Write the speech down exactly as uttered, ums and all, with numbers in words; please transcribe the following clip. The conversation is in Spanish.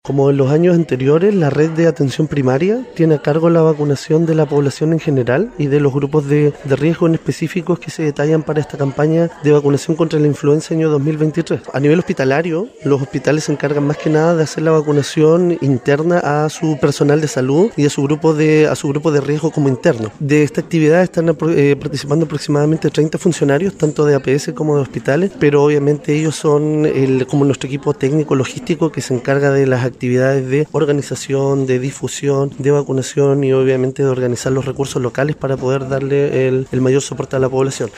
Como en los años anteriores, la red de atención primaria tiene a cargo la vacunación de la población en general y de los grupos de, de riesgo en específicos que se detallan para esta campaña de vacunación contra la influenza año dos mil veintitrés. A nivel hospitalario, los hospitales se encargan más que nada de hacer la vacunación interna a su personal de salud y a su grupo de, a su grupo de riesgo como interno. De esta actividad están eh, participando aproximadamente treinta funcionarios, tanto de A P S como de hospitales, pero obviamente ellos son el, como nuestro equipo técnico logístico que se encarga de las actividades de organización, de difusión, de vacunación y obviamente de organizar los recursos locales para poder darle el, el mayor soporte a la población.